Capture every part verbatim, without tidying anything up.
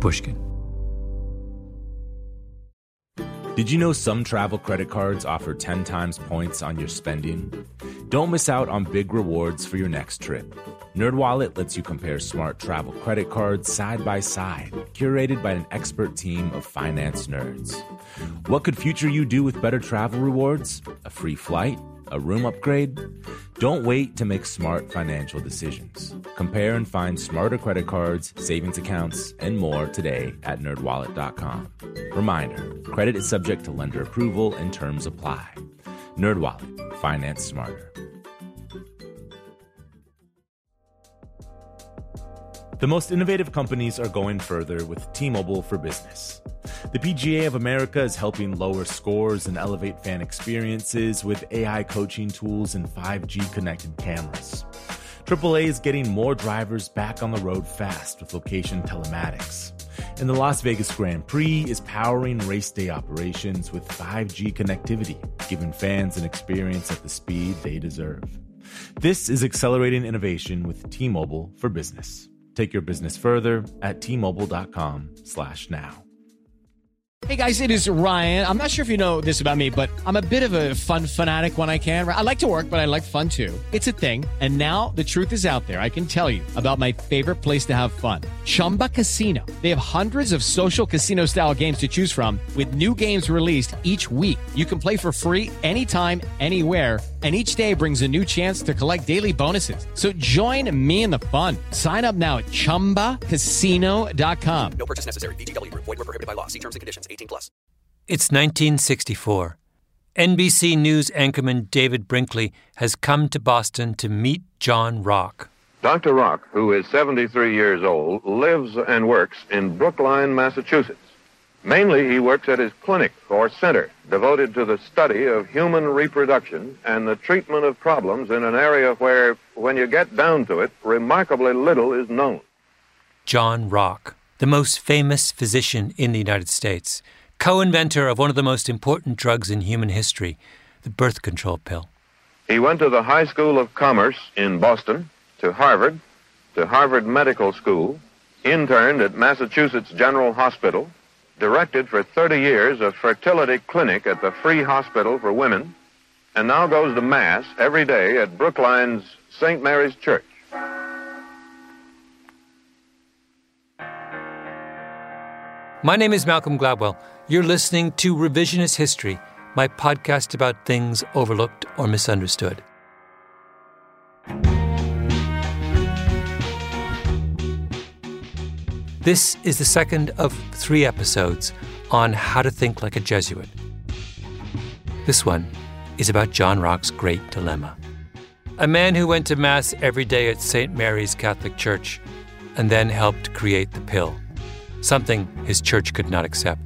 Pushkin. Did you know some travel credit cards offer ten times points on your spending? Don't miss out on big rewards for your next trip. NerdWallet lets you compare smart travel credit cards side by side, curated by an expert team of finance nerds. What could future you do with better travel rewards? A free flight? A room upgrade? Don't wait to make smart financial decisions. Compare and find smarter credit cards, savings accounts, and more today at nerd wallet dot com. Reminder, credit is subject to lender approval and terms apply. NerdWallet, finance smarter. The most innovative companies are going further with T-Mobile for Business. The P G A of America is helping lower scores and elevate fan experiences with A I coaching tools and five G connected cameras. triple A is getting more drivers back on the road fast with location telematics. And the Las Vegas Grand Prix is powering race day operations with five G connectivity, giving fans an experience at the speed they deserve. This is accelerating innovation with T-Mobile for Business. Take your business further at T Mobile dot com slash now. Hey guys, it is Ryan. I'm not sure if you know this about me, but I'm a bit of a fun fanatic when I can. I like to work, but I like fun too. It's a thing. And now the truth is out there. I can tell you about my favorite place to have fun. Chumba Casino. They have hundreds of social casino style games to choose from with new games released each week. You can play for free anytime, anywhere. And each day brings a new chance to collect daily bonuses. So join me in the fun. Sign up now at chumba casino dot com. No purchase necessary. V G W. Void where prohibited by law. See terms and conditions. eighteen plus. It's nineteen sixty-four. N B C News anchorman David Brinkley has come to Boston to meet John Rock. Doctor Rock, who is seventy-three years old, lives and works in Brookline, Massachusetts. Mainly, he works at his clinic or center devoted to the study of human reproduction and the treatment of problems in an area where, when you get down to it, remarkably little is known. John Rock, the most famous physician in the United States, co-inventor of one of the most important drugs in human history, the birth control pill. He went to the High School of Commerce in Boston, to Harvard, to Harvard Medical School, interned at Massachusetts General Hospital, directed for thirty years a fertility clinic at the Free Hospital for Women, and now goes to Mass every day at Brookline's Saint Mary's Church. My name is Malcolm Gladwell. You're listening to Revisionist History, my podcast about things overlooked or misunderstood. This is the second of three episodes on how to think like a Jesuit. This one is about John Rock's great dilemma. A man who went to Mass every day at Saint Mary's Catholic Church and then helped create the pill, something his church could not accept.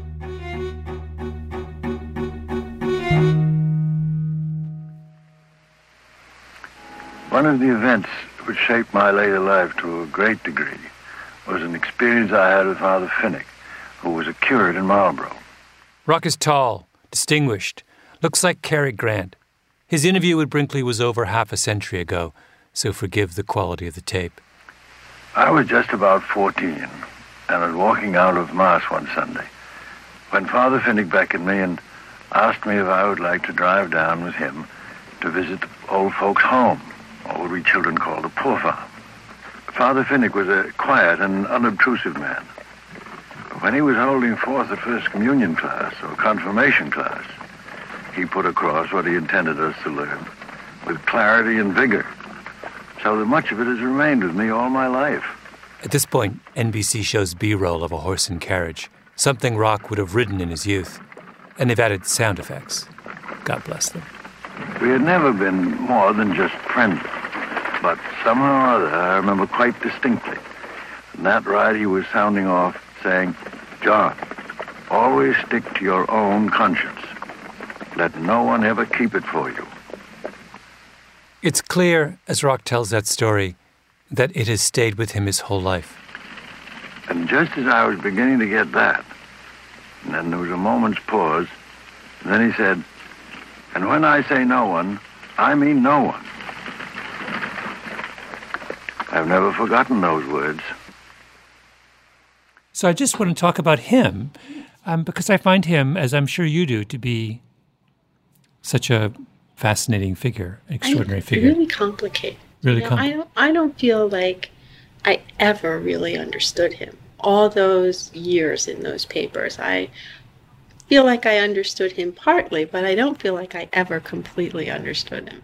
One of the events which shaped my later life to a great degree was an experience I had with Father Finnick, who was a curate in Marlborough. Rock is tall, distinguished, looks like Cary Grant. His interview with Brinkley was over half a century ago, so forgive the quality of the tape. I was just about fourteen and was walking out of Mass one Sunday when Father Finnick beckoned me and asked me if I would like to drive down with him to visit the old folks' home, or what we children call the poor farm. Father Finnick was a quiet and unobtrusive man. When he was holding forth the First Communion class or Confirmation class, he put across what he intended us to learn with clarity and vigor, so that much of it has remained with me all my life. At this point, N B C shows B-roll of a horse and carriage, something Rock would have ridden in his youth, and they've added sound effects. God bless them. We had never been more than just friendly. But somehow or other, I remember quite distinctly. In that ride, he was sounding off, saying, "John, always stick to your own conscience. Let no one ever keep it for you." It's clear, as Rock tells that story, that it has stayed with him his whole life. And just as I was beginning to get that, and then there was a moment's pause, and then he said, "And when I say no one, I mean no one." I've never forgotten those words. So I just want to talk about him um, because I find him, as I'm sure you do, to be such a fascinating figure, extraordinary I, figure. Really complicated. Really you know, com- I don't. I don't feel like I ever really understood him. All those years in those papers, I feel like I understood him partly, but I don't feel like I ever completely understood him.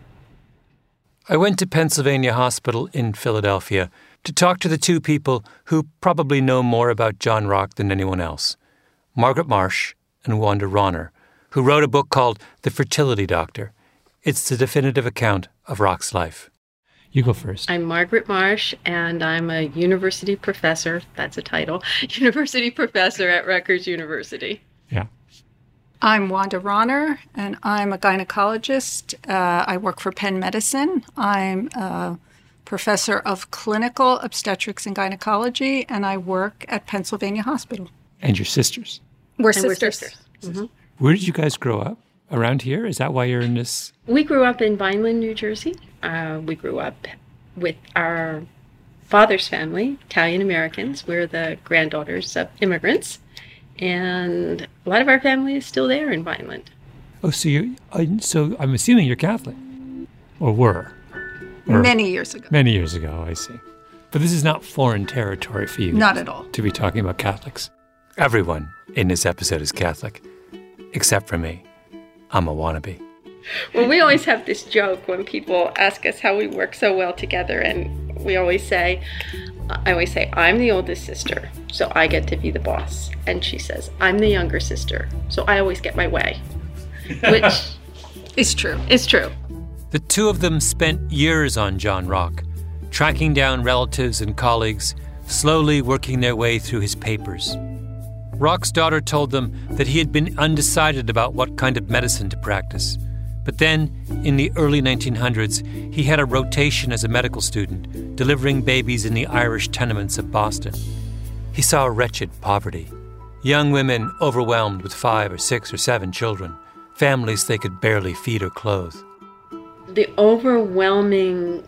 I went to Pennsylvania Hospital in Philadelphia to talk to the two people who probably know more about John Rock than anyone else, Margaret Marsh and Wanda Ronner, who wrote a book called The Fertility Doctor. It's the definitive account of Rock's life. You go first. I'm Margaret Marsh, and I'm a university professor. That's a title. University professor at Rutgers University. Yeah. I'm Wanda Ronner, and I'm a gynecologist. Uh, I work for Penn Medicine. I'm a professor of clinical obstetrics and gynecology, and I work at Pennsylvania Hospital. And your sisters. We're And we're sisters. sisters. Mm-hmm. Where did you guys grow up? Around here? Is that why you're in this? We grew up in Vineland, New Jersey. Uh, we grew up with our father's family, Italian Americans. We're the granddaughters of immigrants. And a lot of our family is still there in Vineland. Oh, so you so I'm assuming you're Catholic. Or were. Or Many years ago. Many years ago, I see. But this is not foreign territory for you. Not at all. To be talking about Catholics. Everyone in this episode is Catholic, except for me. I'm a wannabe. Well, we always have this joke when people ask us how we work so well together, and we always say, I always say, I'm the oldest sister, so I get to be the boss. And she says, I'm the younger sister, so I always get my way. Which It's true. is true. The two of them spent years on John Rock, tracking down relatives and colleagues, slowly working their way through his papers. Rock's daughter told them that he had been undecided about what kind of medicine to practice. But then, in the early nineteen hundreds, he had a rotation as a medical student, delivering babies in the Irish tenements of Boston. He saw wretched poverty. Young women overwhelmed with five or six or seven children, families they could barely feed or clothe. The overwhelming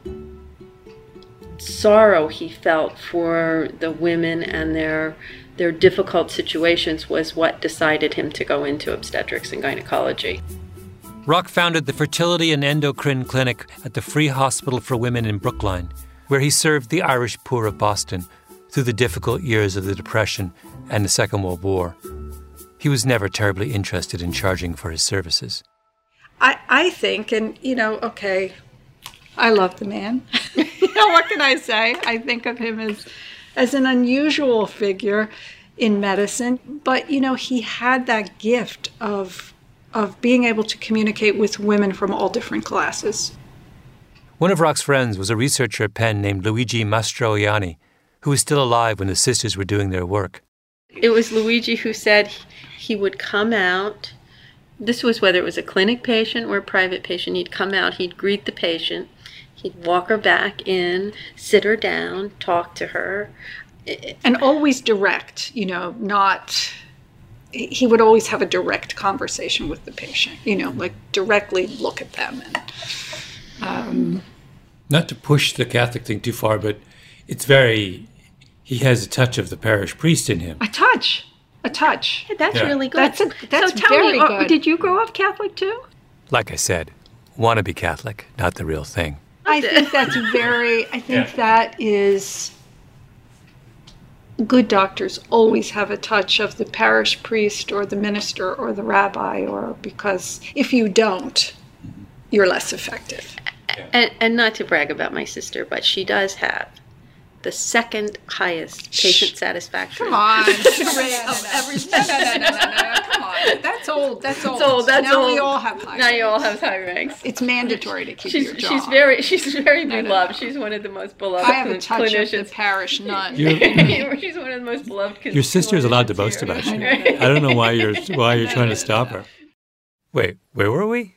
sorrow he felt for the women and their their difficult situations was what decided him to go into obstetrics and gynecology. Rock founded the Fertility and Endocrine Clinic at the Free Hospital for Women in Brookline, where he served the Irish poor of Boston through the difficult years of the Depression and the Second World War. He was never terribly interested in charging for his services. I, I think, and, you know, okay, I love the man. You know, what can I say? I think of him as, as an unusual figure in medicine. But, you know, he had that gift of, of being able to communicate with women from all different classes. One of Rock's friends was a researcher at Penn named Luigi Mastroianni, who was still alive when the sisters were doing their work. It was Luigi who said he would come out. This was whether it was a clinic patient or a private patient. He'd come out, he'd greet the patient, he'd walk her back in, sit her down, talk to her. And always direct, you know, not... He would always have a direct conversation with the patient, you know, like directly look at them. And, um, Not to push the Catholic thing too far, but it's very... He has a touch of the parish priest in him. a touch. A touch. Yeah, that's Yeah. really good. That's a- that's so tell very me, uh, good. did you grow up Catholic too? Like I said, wannabe Catholic, not the real thing. I think that's very, I think Yeah. that is, good doctors always have a touch of the parish priest or the minister or the rabbi, or because if you don't, you're less effective. And, and not to brag about my sister, but she does have the second highest patient satisfaction. Come on. of every, no, no, no, no, no, no, come on. That's old, that's old. That's old. That's now old. we all have high Now you all ranks. have high ranks. It's mandatory to keep She's your job. she's very she's very No, no, beloved. no. She's one of the most beloved I have a touch of the clinicians. parish nun. She's one of the most beloved. Your sister is allowed to boast clinicians about here. you. I don't know why you're why you're trying to stop her. Wait, where were we?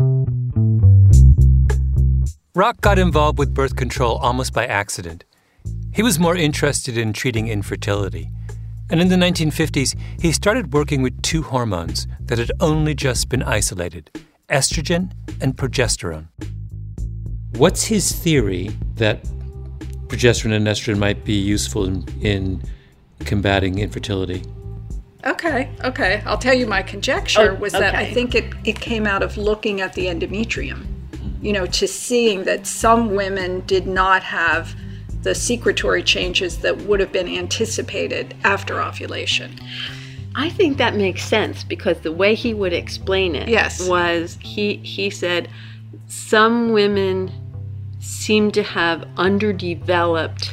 Rock got involved with birth control almost by accident. He was more interested in treating infertility. And in the nineteen fifties, he started working with two hormones that had only just been isolated, estrogen and progesterone. What's his theory that progesterone and estrogen might be useful in, in combating infertility? Okay, okay. I'll tell you my conjecture Oh, was that I okay. think it, it came out of looking at the endometrium, you know, to seeing that some women did not have the secretory changes that would have been anticipated after ovulation. I think that makes sense because the way he would explain it Yes. was he he said some women seem to have underdeveloped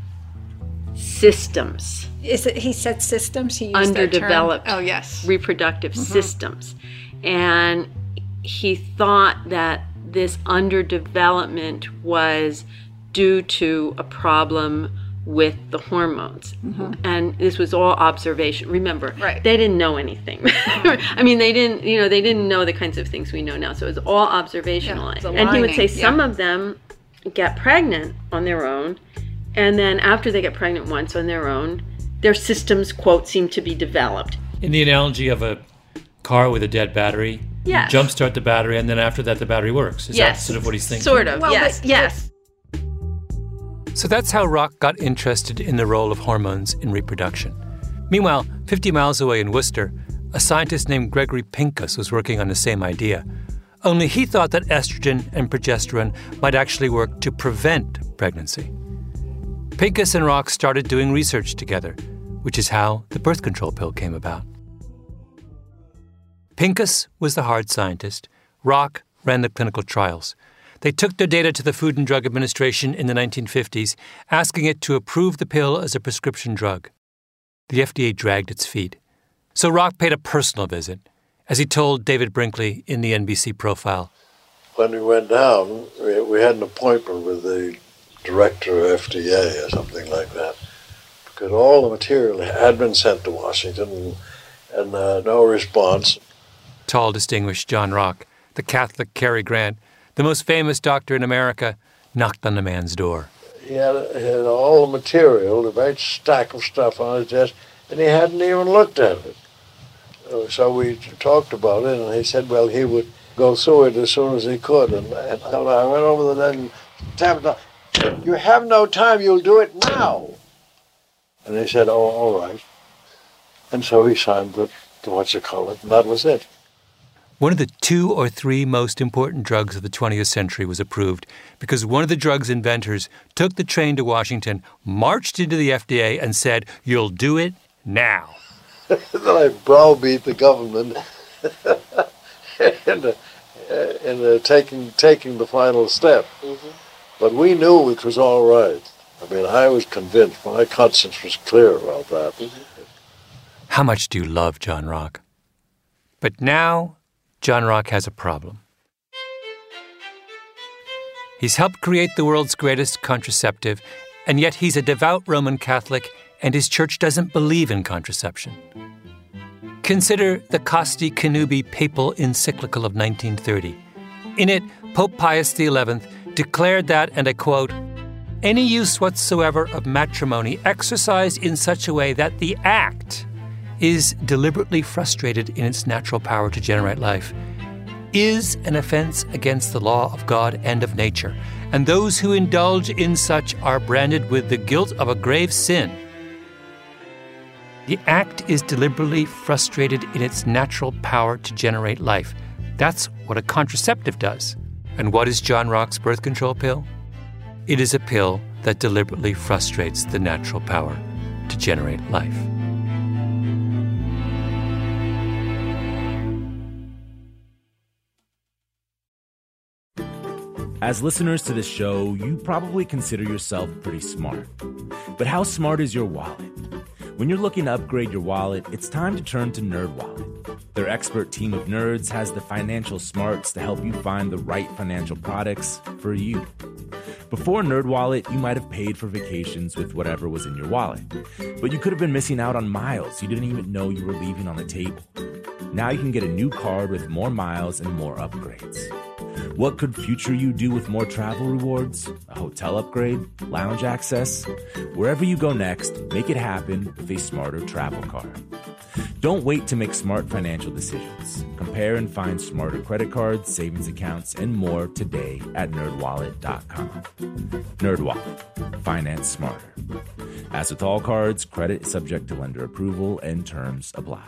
systems, Is it, he said systems? He used that term? underdeveloped Oh, yes. reproductive systems. And he thought that this underdevelopment was due to a problem with the hormones. And this was all observation. Remember, Right. they didn't know anything. I mean, they didn't, you know, they didn't know the kinds of things we know now. So it was all observational. Yeah, it's a and he would say lining, some yeah. of them get pregnant on their own. And then after they get pregnant once on their own, their systems, quote, seem to be developed. In the analogy of a car with a dead battery, Yes. you jumpstart the battery, and then after that, the battery works. Is Yes. that sort of what he's thinking? Sort of, Well, yes, but- yes. So that's how Rock got interested in the role of hormones in reproduction. Meanwhile, fifty miles away in Worcester, a scientist named Gregory Pincus was working on the same idea. Only he thought that estrogen and progesterone might actually work to prevent pregnancy. Pincus and Rock started doing research together, which is how the birth control pill came about. Pincus was the hard scientist. Rock ran the clinical trials. They took their data to the Food and Drug Administration in the nineteen fifties, asking it to approve the pill as a prescription drug. The F D A dragged its feet. So Rock paid a personal visit, as he told David Brinkley in the N B C profile. When we went down, we, we had an appointment with the director of F D A or something like that, because all the material had been sent to Washington and, and uh, no response. Tall, distinguished John Rock, the Catholic Cary Grant, the most famous doctor in America, knocked on the man's door. He had, he had all the material, a great stack of stuff on his desk, and he hadn't even looked at it. Uh, So we talked about it, and he said, well, he would go through it as soon as he could. And, and I went over there and tapped on. You have no time, you'll do it now. And he said, oh, all right. And so he signed the, the what's it called, and that was it. One of the two or three most important drugs of the twentieth century was approved because one of the drug's inventors took the train to Washington, marched into the F D A, and said, you'll do it now. Then I browbeat the government into, into taking, taking the final step. Mm-hmm. But we knew it was all right. I mean, I was convinced. My conscience was clear about that. Mm-hmm. How much do you love John Rock? But now, John Rock has a problem. He's helped create the world's greatest contraceptive, and yet he's a devout Roman Catholic, and his church doesn't believe in contraception. Consider the Casti Connubii papal encyclical of nineteen thirty. In it, Pope Pius the eleventh declared that, and I quote, any use whatsoever of matrimony exercised in such a way that the act is deliberately frustrated in its natural power to generate life is an offense against the law of God and of nature, and those who indulge in such are branded with the guilt of a grave sin. The act is deliberately frustrated in its natural power to generate life. That's what a contraceptive does. And what is John Rock's birth control pill? It is a pill that deliberately frustrates the natural power to generate life. As listeners to this show, you probably consider yourself pretty smart. But how smart is your wallet? When you're looking to upgrade your wallet, it's time to turn to NerdWallet. Their expert team of nerds has the financial smarts to help you find the right financial products for you. Before NerdWallet, you might have paid for vacations with whatever was in your wallet. But you could have been missing out on miles you didn't even know you were leaving on the table. Now you can get a new card with more miles and more upgrades. What could future you do with more travel rewards? A hotel upgrade? Lounge access? Wherever you go next, make it happen with a smarter travel card. Don't wait to make smart financial decisions. Compare and find smarter credit cards, savings accounts, and more today at nerd wallet dot com. NerdWallet. Finance smarter. As with all cards, credit is subject to lender approval and terms apply.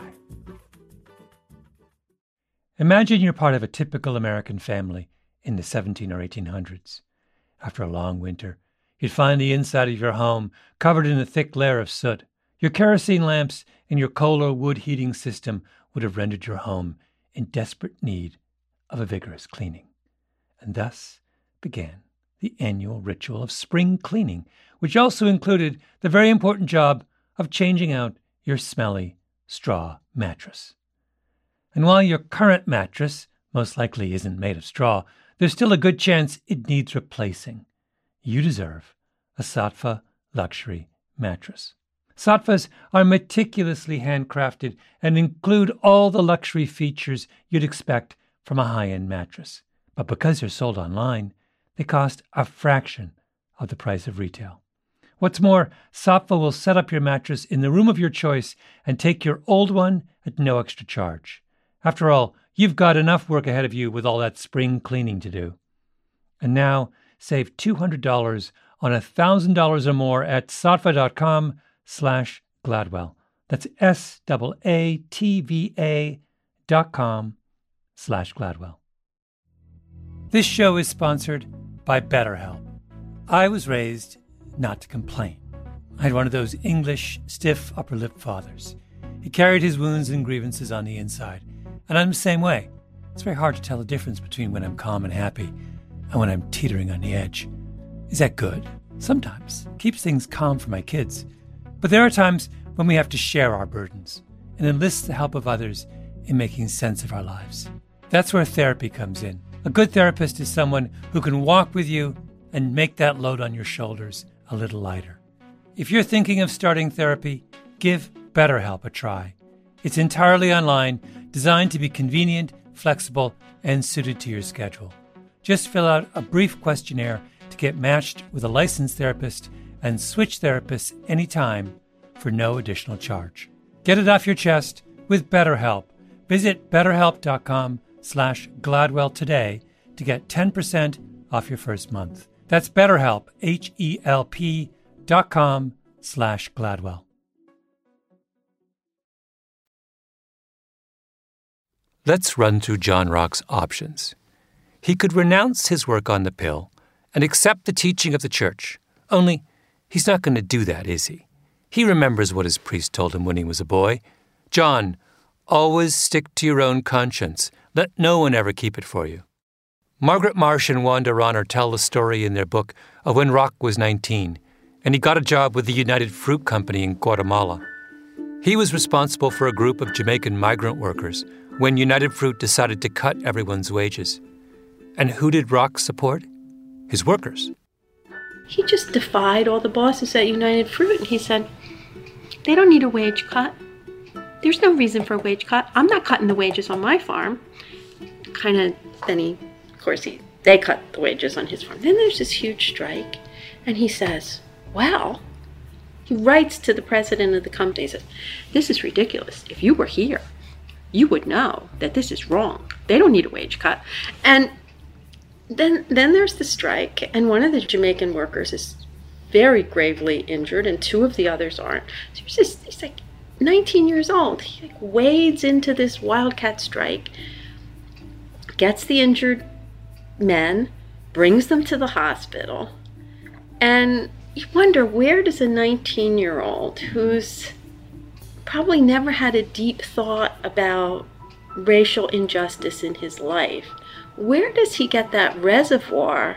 Imagine you're part of a typical American family in the seventeen or eighteen hundreds. After a long winter, you'd find the inside of your home covered in a thick layer of soot. Your kerosene lamps and your coal or wood heating system would have rendered your home in desperate need of a vigorous cleaning. And thus began the annual ritual of spring cleaning, which also included the very important job of changing out your smelly straw mattress. And while your current mattress most likely isn't made of straw, there's still a good chance it needs replacing. You deserve a Saatva luxury mattress. Saatvas are meticulously handcrafted and include all the luxury features you'd expect from a high-end mattress. But because they're sold online, they cost a fraction of the price of retail. What's more, Saatva will set up your mattress in the room of your choice and take your old one at no extra charge. After all, you've got enough work ahead of you with all that spring cleaning to do. And now, save two hundred dollars on one thousand dollars or more at saatva dot com slash Gladwell. That's S-A-A-T-V-A dot com slash Gladwell. This show is sponsored by BetterHelp. I was raised not to complain. I had one of those English, stiff upper lip fathers. He carried his wounds and grievances on the inside. And I'm the same way. It's very hard to tell the difference between when I'm calm and happy and when I'm teetering on the edge. Is that good? Sometimes. Keeps things calm for my kids. But there are times when we have to share our burdens and enlist the help of others in making sense of our lives. That's where therapy comes in. A good therapist is someone who can walk with you and make that load on your shoulders a little lighter. If you're thinking of starting therapy, give BetterHelp a try. It's entirely online, designed to be convenient, flexible, and suited to your schedule. Just fill out a brief questionnaire to get matched with a licensed therapist and switch therapists anytime for no additional charge. Get it off your chest with BetterHelp. Visit betterhelp.com slash Gladwell today to get ten percent off your first month. That's BetterHelp, H-E-L-P dot com slash Gladwell. Let's run through John Rock's options. He could renounce his work on the pill and accept the teaching of the church. Only, he's not going to do that, is he? He remembers what his priest told him when he was a boy. John, always stick to your own conscience. Let no one ever keep it for you. Margaret Marsh and Wanda Ronner tell the story in their book of when Rock was nineteen, and he got a job with the United Fruit Company in Guatemala. He was responsible for a group of Jamaican migrant workers when United Fruit decided to cut everyone's wages. And who did Rock support? His workers. He just defied all the bosses at United Fruit, and he said, they don't need a wage cut. There's no reason for a wage cut. I'm not cutting the wages on my farm. Kind of, then he, of course, he, they cut the wages on his farm. Then there's this huge strike, and he says, well, he writes to the president of the company, he says, this is ridiculous. If you were here, you would know that this is wrong. They don't need a wage cut. And then then there's the strike, and one of the Jamaican workers is very gravely injured, and two of the others aren't. So he's, just, he's like nineteen years old. He like wades into this wildcat strike, gets the injured men, brings them to the hospital, and you wonder, where does a nineteen-year-old who's probably never had a deep thought about racial injustice in his life, where does he get that reservoir?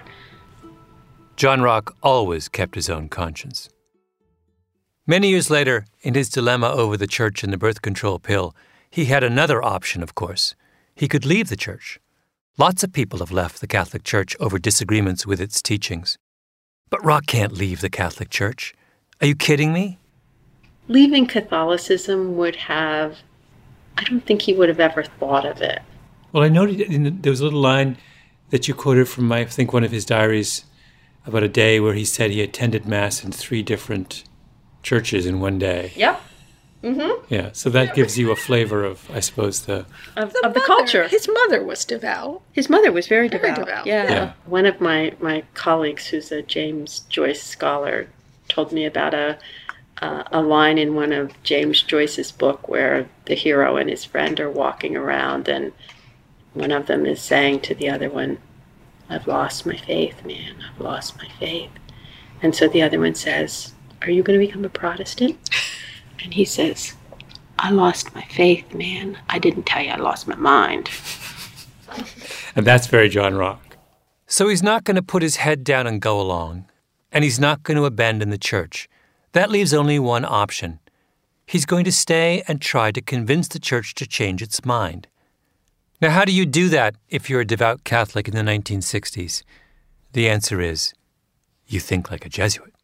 John Rock always kept his own conscience. Many years later, in his dilemma over the church and the birth control pill, he had another option, of course. He could leave the church. Lots of people have left the Catholic Church over disagreements with its teachings. But Rock can't leave the Catholic Church. Are you kidding me? Leaving Catholicism would have, I don't think he would have ever thought of it. Well, I noted in the, there was a little line that you quoted from, I think, one of his diaries about a day where he said he attended Mass in three different churches in one day. Yep. Mm-hmm. Yeah, so that gives you a flavor of, I suppose, the... Of The, of the mother- culture. His mother was devout. His mother was very, Very devout. devout, Yeah. yeah. One of my, my colleagues, who's a James Joyce scholar, told me about a uh, a line in one of James Joyce's book where the hero and his friend are walking around, and one of them is saying to the other one, "I've lost my faith, man. I've lost my faith." And so the other one says, "Are you going to become a Protestant?" And he says, "I lost my faith, man. I didn't tell you I lost my mind." And that's very John Rock. So he's not going to put his head down and go along, and he's not going to abandon the church. That leaves only one option. He's going to stay and try to convince the church to change its mind. Now, how do you do that if you're a devout Catholic in the nineteen sixties? The answer is, you think like a Jesuit.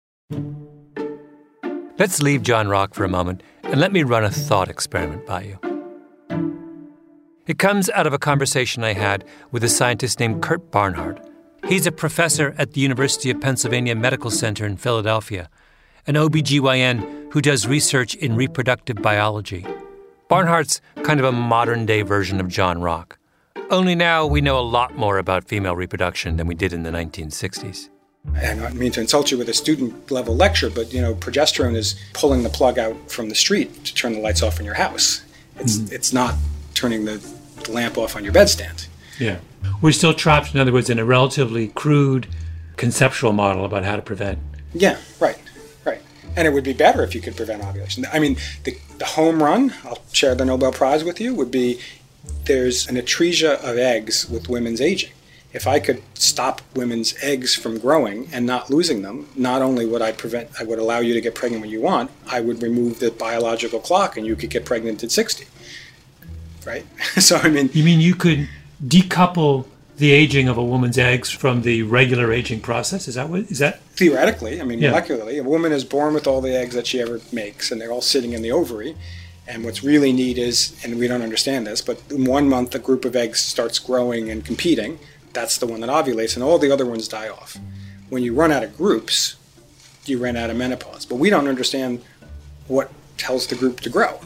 Let's leave John Rock for a moment and let me run a thought experiment by you. It comes out of a conversation I had with a scientist named Kurt Barnhart. He's a professor at the University of Pennsylvania Medical Center in Philadelphia, an O B G Y N who does research in reproductive biology. Barnhart's kind of a modern-day version of John Rock. Only now we know a lot more about female reproduction than we did in the nineteen sixties. I don't mean to insult you with a student-level lecture, but, you know, progesterone is pulling the plug out from the street to turn the lights off in your house. It's mm-hmm. it's not turning the lamp off on your bedstand. Yeah. We're still trapped, in other words, in a relatively crude conceptual model about how to prevent. Yeah, right, right. And it would be better if you could prevent ovulation. I mean, the, the home run, I'll share the Nobel Prize with you, would be there's an atresia of eggs with women's aging. If I could stop women's eggs from growing and not losing them, not only would I prevent, I would allow you to get pregnant when you want, I would remove the biological clock and you could get pregnant at sixty. Right? So, I mean... You mean you could decouple the aging of a woman's eggs from the regular aging process? Is that what, is that? Theoretically, I mean, yeah. molecularly, a woman is born with all the eggs that she ever makes, and they're all sitting in the ovary. And what's really neat is, and we don't understand this, but in one month a group of eggs starts growing and competing. That's the one that ovulates, and all the other ones die off. When you run out of groups, you run out of menopause. But we don't understand what tells the group to grow.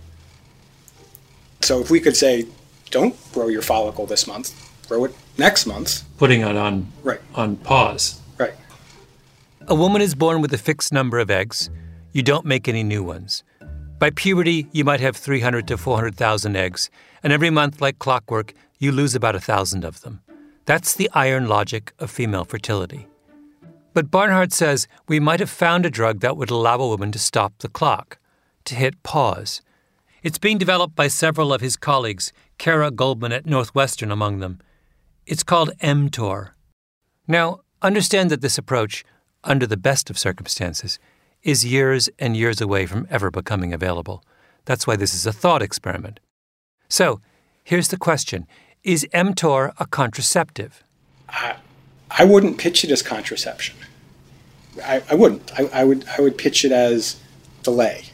So if we could say, don't grow your follicle this month, grow it next month. Putting it on, right. on pause. Right. A woman is born with a fixed number of eggs. You don't make any new ones. By puberty, you might have three hundred to four hundred thousand eggs, and every month, like clockwork, you lose about one thousand of them. That's the iron logic of female fertility. But Barnhart says we might have found a drug that would allow a woman to stop the clock, to hit pause. It's being developed by several of his colleagues, Kara Goldman at Northwestern among them. It's called mTOR. Now, understand that this approach, under the best of circumstances, is years and years away from ever becoming available. That's why this is a thought experiment. So, here's the question. Is mTOR a contraceptive? I, I wouldn't pitch it as contraception. I, I wouldn't. I, I would I would pitch it as delay.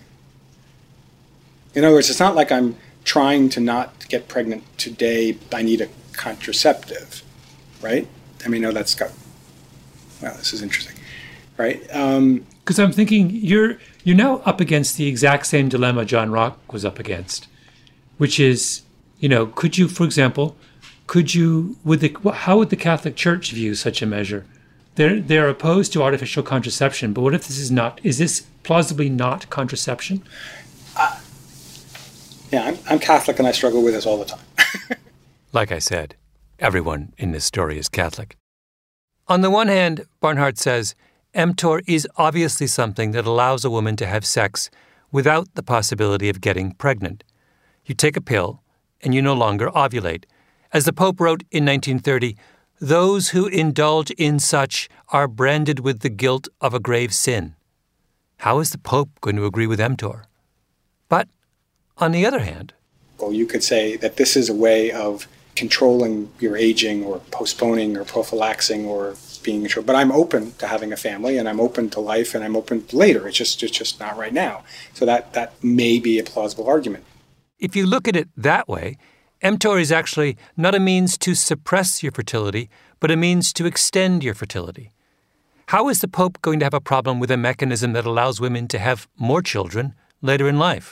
In other words, it's not like I'm trying to not get pregnant today, I need a contraceptive, right? I mean, no, that's got, well, this is interesting, right? Um, Because I'm thinking you're you're now up against the exact same dilemma John Rock was up against, which is, you know, could you, for example, could you, would the, how would the Catholic Church view such a measure? They're they're opposed to artificial contraception, but what if this is not? Is this plausibly not contraception? Uh, yeah, I'm, I'm Catholic and I struggle with this all the time. Like I said, everyone in this story is Catholic. On the one hand, Barnhart says, mTOR is obviously something that allows a woman to have sex without the possibility of getting pregnant. You take a pill, and you no longer ovulate. As the Pope wrote in nineteen thirty, those who indulge in such are branded with the guilt of a grave sin. How is the Pope going to agree with mTOR? But, on the other hand... Well, you could say that this is a way of controlling your aging or postponing or prophylaxing or being sure. But I'm open to having a family and I'm open to life and I'm open to later. It's just it's just not right now. So that, that may be a plausible argument. If you look at it that way, mTOR is actually not a means to suppress your fertility, but a means to extend your fertility. How is the Pope going to have a problem with a mechanism that allows women to have more children later in life.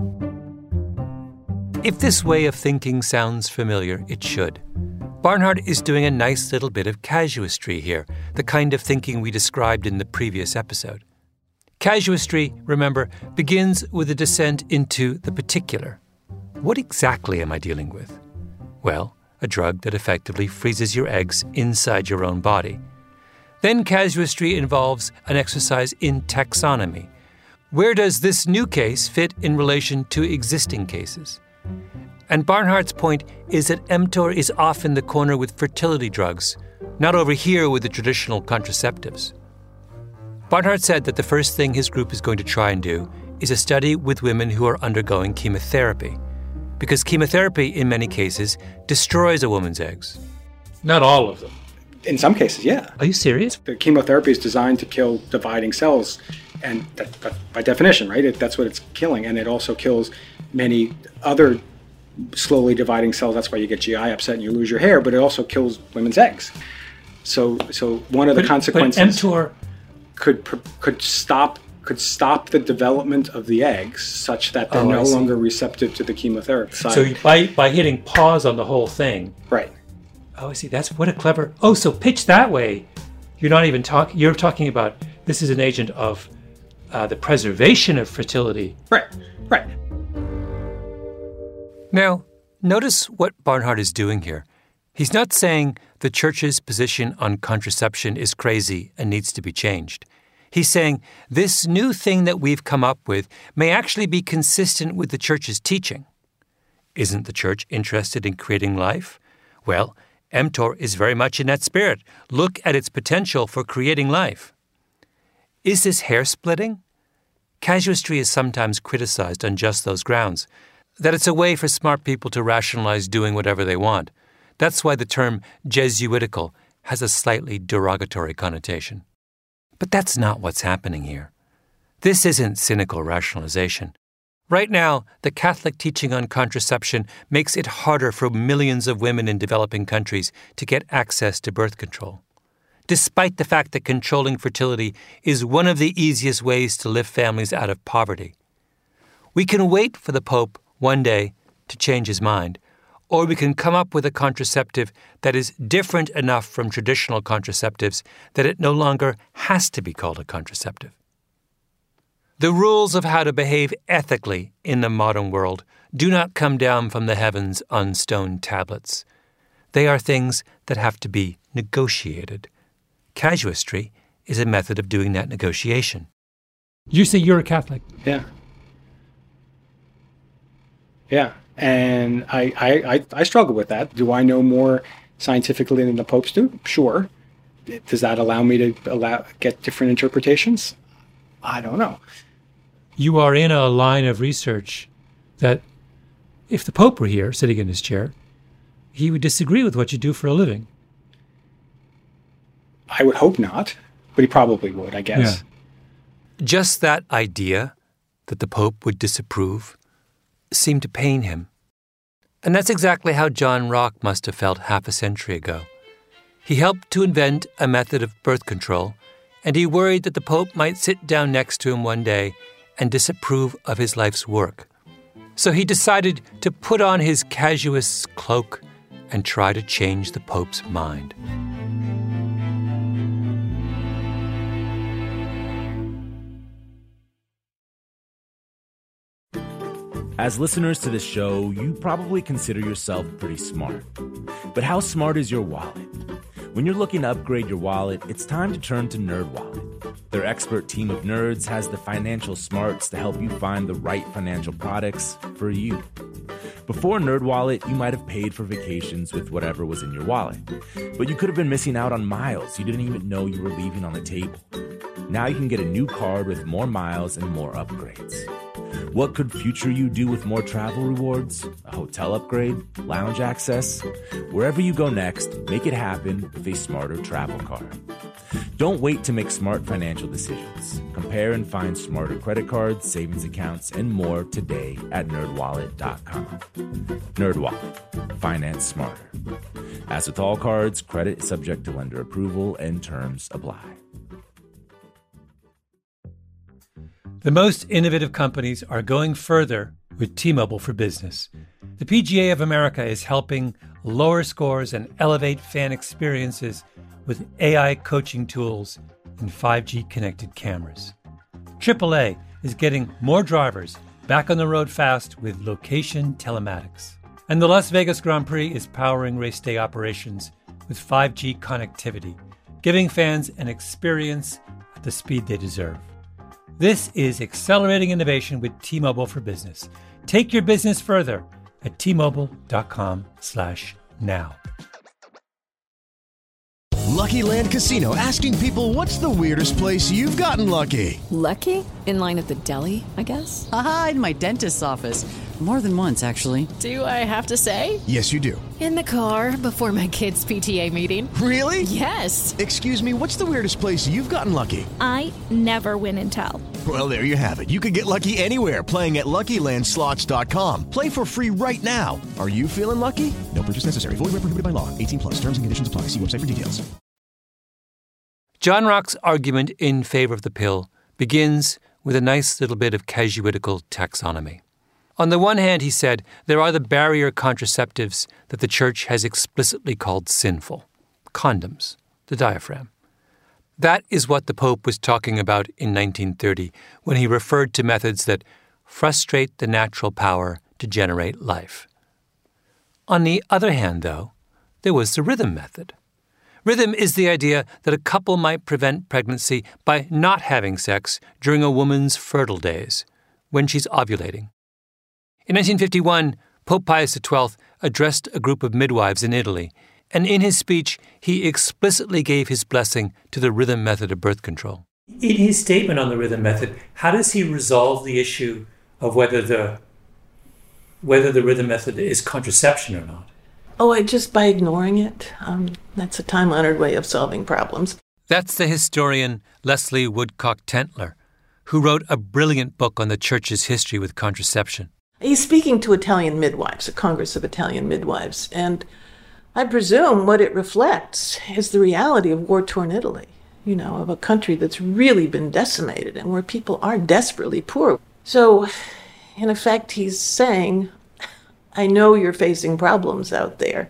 If this way of thinking sounds familiar, it should. Barnhart is doing a nice little bit of casuistry here, the kind of thinking we described in the previous episode. Casuistry, remember, begins with a descent into the particular. What exactly am I dealing with? Well, a drug that effectively freezes your eggs inside your own body. Then casuistry involves an exercise in taxonomy. Where does this new case fit in relation to existing cases? And Barnhart's point is that mTOR is off in the corner with fertility drugs, not over here with the traditional contraceptives. Barnhart said that the first thing his group is going to try and do is a study with women who are undergoing chemotherapy, because chemotherapy, in many cases, destroys a woman's eggs. Not all of them. In some cases, yeah. Are you serious? The chemotherapy is designed to kill dividing cells, and that, that, by definition, right, it, that's what it's killing. And it also kills many other slowly dividing cells. That's why you get G I upset and you lose your hair, but it also kills women's eggs. So, so one of the but, consequences but mTOR could could stop could stop the development of the eggs such that they're oh, no longer receptive to the chemotherapy. So by by hitting pause on the whole thing, right? Oh, I see. That's what a clever. Oh, so pitch that way. You're not even talking. You're talking about this is an agent of uh, the preservation of fertility. Right. Right. Now, notice what Barnhart is doing here. He's not saying the church's position on contraception is crazy and needs to be changed. He's saying this new thing that we've come up with may actually be consistent with the church's teaching. Isn't the church interested in creating life? Well, mTOR is very much in that spirit. Look at its potential for creating life. Is this hair splitting? Casuistry is sometimes criticized on just those grounds, that it's a way for smart people to rationalize doing whatever they want. That's why the term Jesuitical has a slightly derogatory connotation. But that's not what's happening here. This isn't cynical rationalization. Right now, the Catholic teaching on contraception makes it harder for millions of women in developing countries to get access to birth control, despite the fact that controlling fertility is one of the easiest ways to lift families out of poverty. We can wait for the Pope one day to change his mind, or we can come up with a contraceptive that is different enough from traditional contraceptives that it no longer has to be called a contraceptive. The rules of how to behave ethically in the modern world do not come down from the heavens on stone tablets. They are things that have to be negotiated. Casuistry is a method of doing that negotiation. You say you're a Catholic. Yeah. Yeah, and I, I, I, I struggle with that. Do I know more scientifically than the popes do? Sure. Does that allow me to allow get different interpretations? I don't know. You are in a line of research that if the Pope were here sitting in his chair, he would disagree with what you do for a living. I would hope not, but he probably would, I guess. Yeah. Just that idea that the Pope would disapprove seemed to pain him. And that's exactly how John Rock must have felt half a century ago. He helped to invent a method of birth control, and he worried that the Pope might sit down next to him one day and disapprove of his life's work. So he decided to put on his casuist's cloak and try to change the Pope's mind. As listeners to this show, you probably consider yourself pretty smart. But how smart is your wallet? When you're looking to upgrade your wallet, it's time to turn to NerdWallet. Their expert team of nerds has the financial smarts to help you find the right financial products for you. Before NerdWallet, you might have paid for vacations with whatever was in your wallet. But you could have been missing out on miles you didn't even know you were leaving on the table. Now you can get a new card with more miles and more upgrades. What could future you do with more travel rewards? A hotel upgrade? Lounge access? Wherever you go next, make it happen with a smarter travel card. Don't wait to make smart financial decisions. Compare and find smarter credit cards, savings accounts, and more today at nerd wallet dot com. NerdWallet. Finance smarter. As with all cards, credit is subject to lender approval and terms apply. The most innovative companies are going further with T-Mobile for Business. The P G A of America is helping lower scores and elevate fan experiences with A I coaching tools and five G connected cameras. triple A is getting more drivers back on the road fast with location telematics. And the Las Vegas Grand Prix is powering race day operations with five G connectivity, giving fans an experience at the speed they deserve. This is accelerating innovation with T-Mobile for Business. Take your business further at T-Mobile.com slash now. Lucky Land Casino, asking people, what's the weirdest place you've gotten lucky? Lucky? In line at the deli, I guess? Aha, in my dentist's office. More than once, actually. Do I have to say? Yes, you do. In the car before my kids' P T A meeting. Really? Yes. Excuse me, what's the weirdest place you've gotten lucky? I never win and tell. Well, there you have it. You can get lucky anywhere, playing at Lucky Land Slots dot com. Play for free right now. Are you feeling lucky? No purchase necessary. Void where prohibited by law. eighteen plus. Terms and conditions apply. See website for details. John Rock's argument in favor of the pill begins with a nice little bit of casuitical taxonomy. On the one hand, he said, there are the barrier contraceptives that the church has explicitly called sinful. Condoms, the diaphragm. That is what the Pope was talking about in nineteen thirty when he referred to methods that frustrate the natural power to generate life. On the other hand, though, there was the rhythm method. Rhythm is the idea that a couple might prevent pregnancy by not having sex during a woman's fertile days, when she's ovulating. In nineteen fifty-one, Pope Pius the twelfth addressed a group of midwives in Italy, and in his speech, he explicitly gave his blessing to the rhythm method of birth control. In his statement on the rhythm method, how does he resolve the issue of whether the whether the rhythm method is contraception or not? Oh, just by ignoring it. Um, that's a time-honored way of solving problems. That's the historian Leslie Woodcock Tentler, who wrote a brilliant book on the church's history with contraception. He's speaking to Italian midwives, a Congress of Italian midwives, and I presume what it reflects is the reality of war-torn Italy, you know, of a country that's really been decimated and where people are desperately poor. So, in effect, he's saying, I know you're facing problems out there,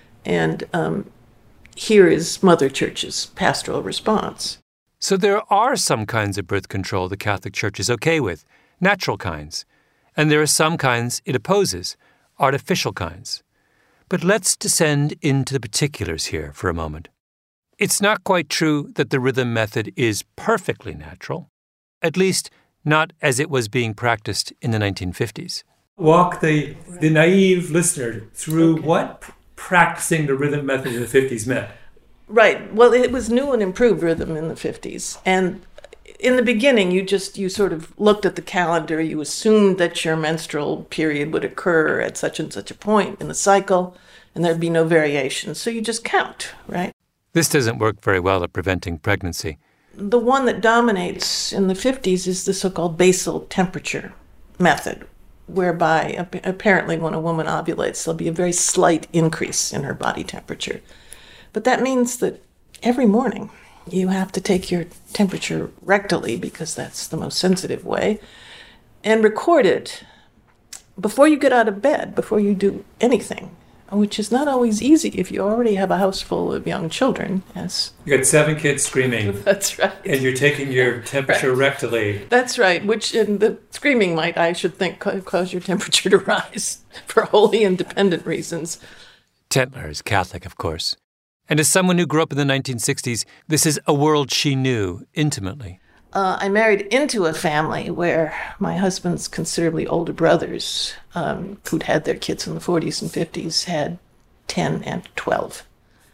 and um, here is Mother Church's pastoral response. So there are some kinds of birth control the Catholic Church is okay with, natural kinds, and there are some kinds it opposes, artificial kinds. But let's descend into the particulars here for a moment. It's not quite true that the rhythm method is perfectly natural, at least not as it was being practiced in the nineteen fifties. Walk the, the naive listener through okay. what p- practicing the rhythm method in the fifties meant. Right. Well, it was new and improved rhythm in the fifties. And in the beginning, you just, you sort of looked at the calendar. You assumed that your menstrual period would occur at such and such a point in the cycle, and there'd be no variation. So you just count, right? This doesn't work very well at preventing pregnancy. The one that dominates in the fifties is the so-called basal temperature method, whereby apparently when a woman ovulates, there'll be a very slight increase in her body temperature. But that means that every morning you have to take your temperature rectally, because that's the most sensitive way, and record it before you get out of bed, before you do anything, which is not always easy if you already have a house full of young children. Yes. You got seven kids screaming. That's right. And you're taking your temperature right. rectally. That's right, which in the screaming might, I should think, cause your temperature to rise for wholly independent reasons. Tentler is Catholic, of course. And as someone who grew up in the nineteen sixties, this is a world she knew intimately. Uh, I married into a family where my husband's considerably older brothers, um, who'd had their kids in the forties and fifties, had ten and twelve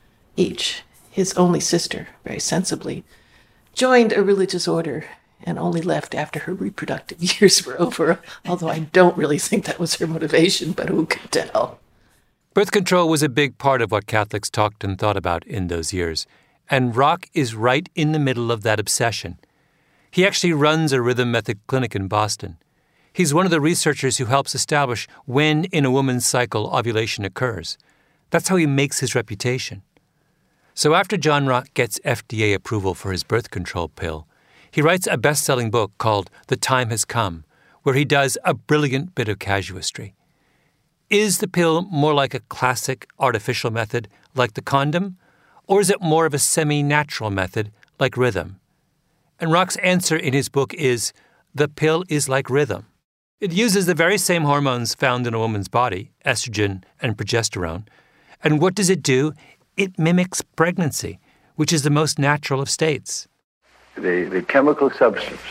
each. His only sister, very sensibly, joined a religious order and only left after her reproductive years were over, although I don't really think that was her motivation, but who could tell? Birth control was a big part of what Catholics talked and thought about in those years, and Rock is right in the middle of that obsession. He actually runs a rhythm method clinic in Boston. He's one of the researchers who helps establish when in a woman's cycle ovulation occurs. That's how he makes his reputation. So after John Rock gets F D A approval for his birth control pill, He writes a best-selling book called The Time Has Come, where he does a brilliant bit of casuistry. Is the pill more like a classic artificial method, like the condom, or is it more of a semi-natural method, like rhythm? And Rock's answer in his book is, the pill is like rhythm. It uses the very same hormones found in a woman's body, estrogen and progesterone. And what does it do? It mimics pregnancy, which is the most natural of states. The, the chemical substance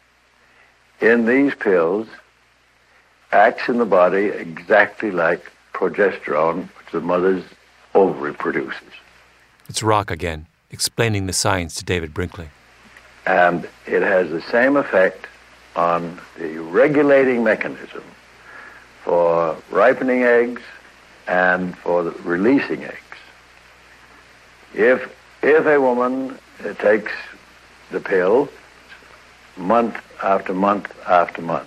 in these pills acts in the body exactly like progesterone, which the mother's ovary produces. It's Rock again, explaining the science to David Brinkley. And it has the same effect on the regulating mechanism for ripening eggs and for the releasing eggs. If, if a woman uh, takes the pill month after month after month,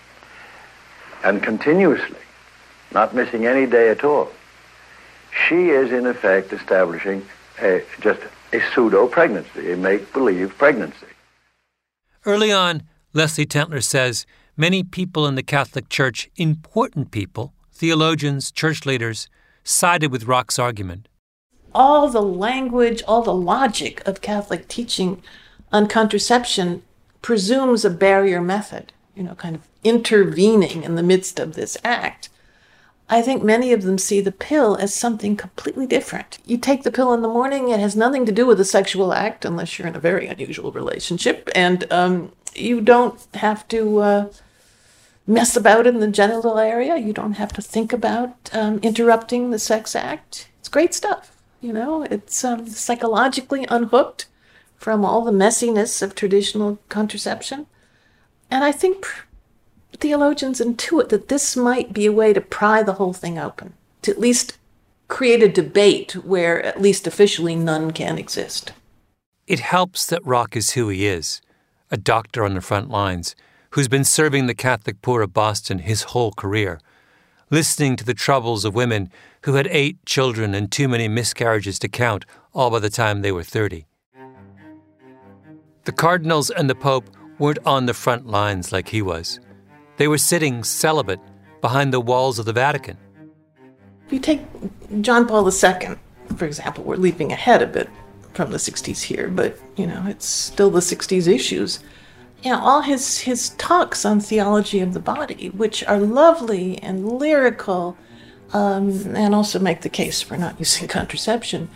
and continuously, not missing any day at all, she is in effect establishing a, just a pseudo-pregnancy, a make-believe pregnancy. Early on, Leslie Tentler says many people in the Catholic Church, important people, theologians, church leaders, sided with Rock's argument. All the language, all the logic of Catholic teaching on contraception presumes a barrier method, you know, kind of intervening in the midst of this act. I think many of them see the pill as something completely different. You take the pill in the morning, it has nothing to do with the sexual act unless you're in a very unusual relationship, and um, you don't have to uh, mess about in the genital area. You don't have to think about um, interrupting the sex act. It's great stuff, you know. It's um, psychologically unhooked from all the messiness of traditional contraception. And I think theologians intuit that this might be a way to pry the whole thing open, to at least create a debate where, at least officially, none can exist. It helps that Rock is who he is, a doctor on the front lines who's been serving the Catholic poor of Boston his whole career, listening to the troubles of women who had eight children and too many miscarriages to count, all by the time they were thirty. The cardinals and the Pope weren't on the front lines like he was. They were sitting celibate behind the walls of the Vatican. If you take John Paul the Second, for example, we're leaping ahead a bit from the sixties here, but, you know, it's still the sixties issues. You know, all his, his talks on theology of the body, which are lovely and lyrical, um, and also make the case for not using contraception.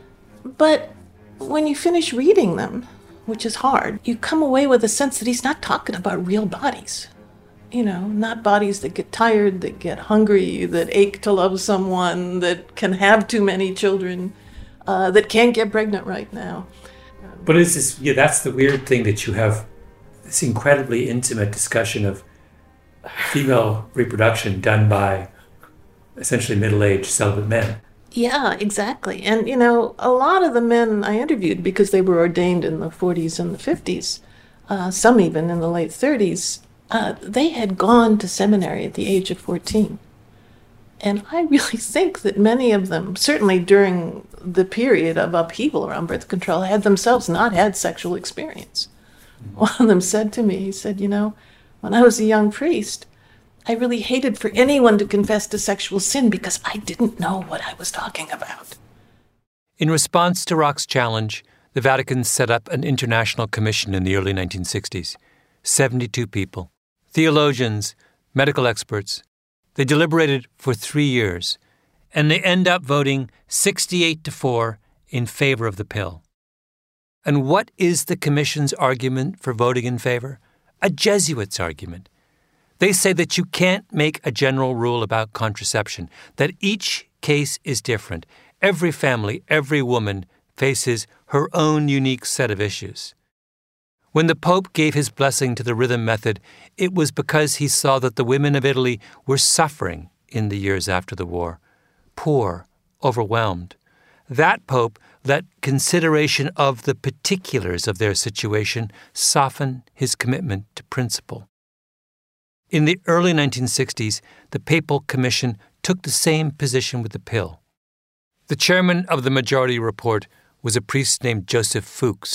But when you finish reading them, which is hard, you come away with a sense that he's not talking about real bodies. You know, not bodies that get tired, that get hungry, that ache to love someone, that can have too many children, uh, that can't get pregnant right now. But it's this, yeah, that's the weird thing, that you have this incredibly intimate discussion of female reproduction done by essentially middle-aged celibate men. Yeah, exactly. And, you know, a lot of the men I interviewed, because they were ordained in the forties and the fifties, uh, some even in the late thirties, uh, they had gone to seminary at the age of fourteen. And I really think that many of them, certainly during the period of upheaval around birth control, had themselves not had sexual experience. Mm-hmm. One of them said to me, he said, you know, when I was a young priest, I really hated for anyone to confess to sexual sin because I didn't know what I was talking about. In response to Rock's challenge, the Vatican set up an international commission in the early nineteen sixties. seventy-two people. Theologians, medical experts. They deliberated for three years, and they end up voting sixty-eight to four in favor of the pill. And what is the commission's argument for voting in favor? A Jesuit's argument. They say that you can't make a general rule about contraception, that each case is different. Every family, every woman faces her own unique set of issues. When the Pope gave his blessing to the rhythm method, it was because he saw that the women of Italy were suffering in the years after the war, poor, overwhelmed. That Pope let consideration of the particulars of their situation soften his commitment to principle. In the early nineteen sixties, the Papal Commission took the same position with the pill. The chairman of the majority report was a priest named Joseph Fuchs,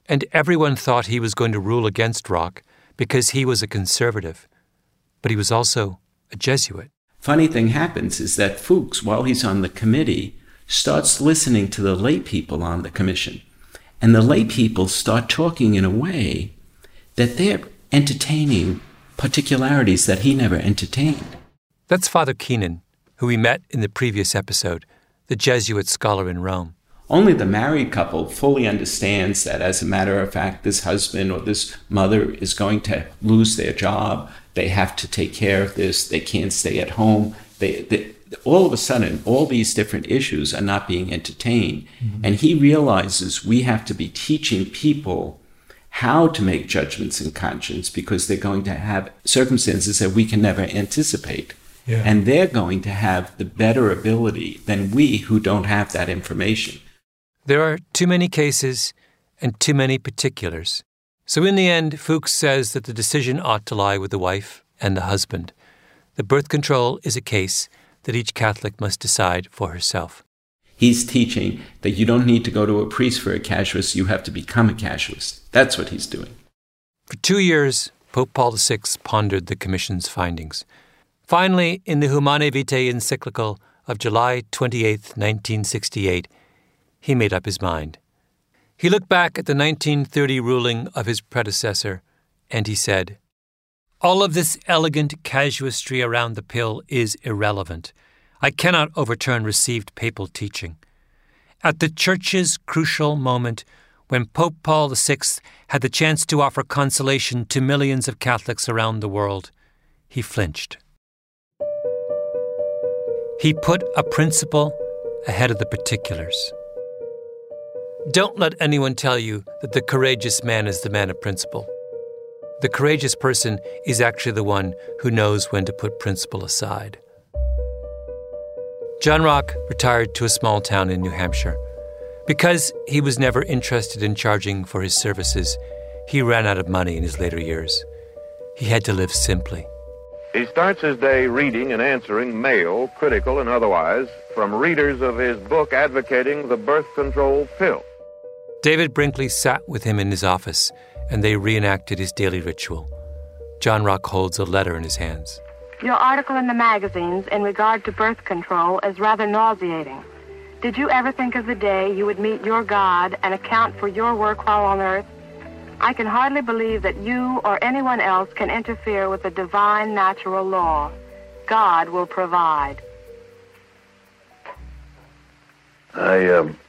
And everyone thought he was going to rule against Rock because he was a conservative. But he was also a Jesuit. Funny thing happens is that Fuchs, while he's on the committee, starts listening to the lay people on the commission. And the lay people start talking in a way that they're entertaining particularities that he never entertained. That's Father Keenan, who we met in the previous episode, the Jesuit scholar in Rome. Only the married couple fully understands that, as a matter of fact, this husband or this mother is going to lose their job. They have to take care of this. They can't stay at home. They, they all of a sudden, all these different issues are not being entertained. Mm-hmm. And he realizes we have to be teaching people how to make judgments in conscience because they're going to have circumstances that we can never anticipate. Yeah. And they're going to have the better ability than we who don't have that information. There are too many cases and too many particulars. So in the end, Fuchs says that the decision ought to lie with the wife and the husband. The birth control is a case that each Catholic must decide for herself. He's teaching that you don't need to go to a priest for a casuist, you have to become a casuist. That's what he's doing. For two years, Pope Paul the Sixth pondered the Commission's findings. Finally, in the Humanae Vitae encyclical of July twenty-eighth, nineteen sixty-eight, he made up his mind. He looked back at the nineteen thirty ruling of his predecessor, and he said, "All of this elegant casuistry around the pill is irrelevant. I cannot overturn received papal teaching. At the Church's crucial moment, when Pope Paul the Sixth had the chance to offer consolation to millions of Catholics around the world, he flinched. He put a principle ahead of the particulars. Don't let anyone tell you that the courageous man is the man of principle. The courageous person is actually the one who knows when to put principle aside." John Rock retired to a small town in New Hampshire. Because he was never interested in charging for his services, he ran out of money in his later years. He had to live simply. He starts his day reading and answering mail, critical and otherwise, from readers of his book advocating the birth control pill. David Brinkley sat with him in his office, and they reenacted his daily ritual. John Rock holds a letter in his hands. Your article in the magazines in regard to birth control is rather nauseating. Did you ever think of the day you would meet your God and account for your work while on earth? I can hardly believe that you or anyone else can interfere with the divine natural law. God will provide. I, um,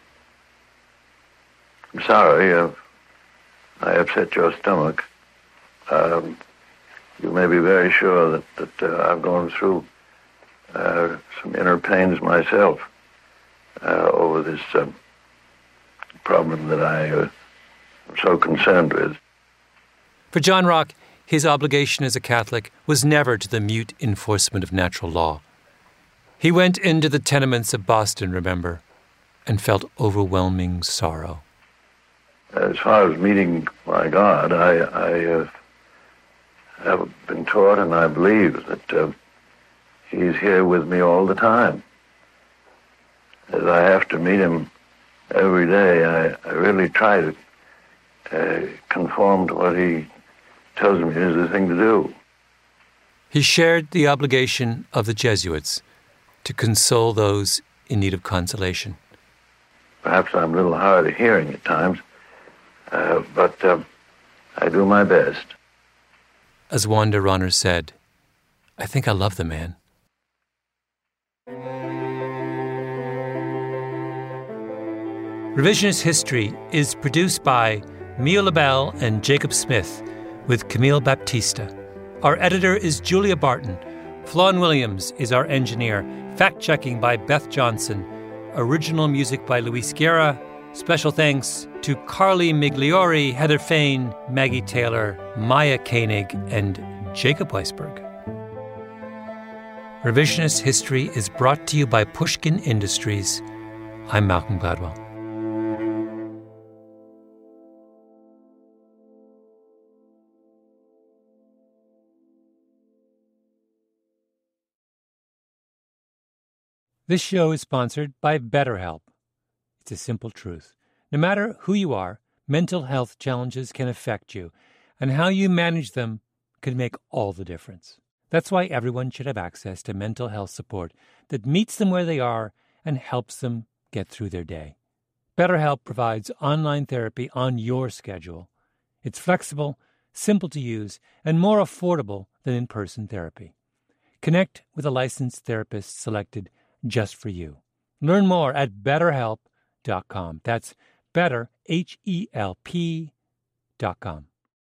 I'm sorry. Uh, I upset your stomach. Um, you may be very sure that, that uh, I've gone through uh, some inner pains myself uh, over this uh, problem that I uh, am so concerned with. For John Rock, his obligation as a Catholic was never to the mute enforcement of natural law. He went into the tenements of Boston, remember, and felt overwhelming sorrow. As far as meeting my God, I, I uh, have been taught and I believe that uh, He's here with me all the time. As I have to meet Him every day, I, I really try to uh, conform to what He tells me is the thing to do. He shared the obligation of the Jesuits to console those in need of consolation. Perhaps I'm a little hard of hearing at times, uh, but uh, I do my best. As Wanda Ronner said, I think I love the man. Revisionist History is produced by Mia LaBelle and Jacob Smith with Camille Baptista. Our editor is Julia Barton. Flawn Williams is our engineer. Fact-checking by Beth Johnson. Original music by Luis Guerra. Special thanks to Carly Migliori, Heather Fain, Maggie Taylor, Maya Koenig, and Jacob Weisberg. Revisionist History is brought to you by Pushkin Industries. I'm Malcolm Gladwell. This show is sponsored by BetterHelp. It's a simple truth. No matter who you are, Mental health challenges can affect you, and how you manage them can make all the difference. That's why everyone should have access to mental health support that meets them where they are and helps them get through their day. BetterHelp provides online therapy on your schedule. It's flexible, simple to use, and more affordable than in-person therapy. Connect with a licensed therapist selected just for you. Learn more at better help dot com. That's better, H E L P dot com.